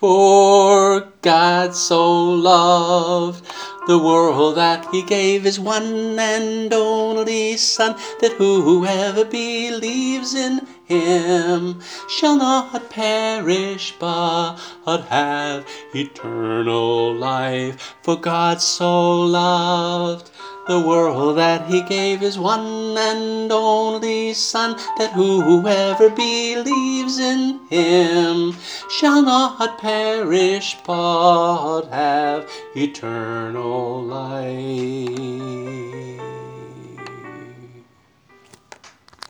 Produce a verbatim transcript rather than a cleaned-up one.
For God so loved the world that he gave his one and only Son, that whoever believes in him shall not perish but have eternal life. For God so loved the world that he gave his one and only Son, that whoever believes in him shall not perish but have eternal life.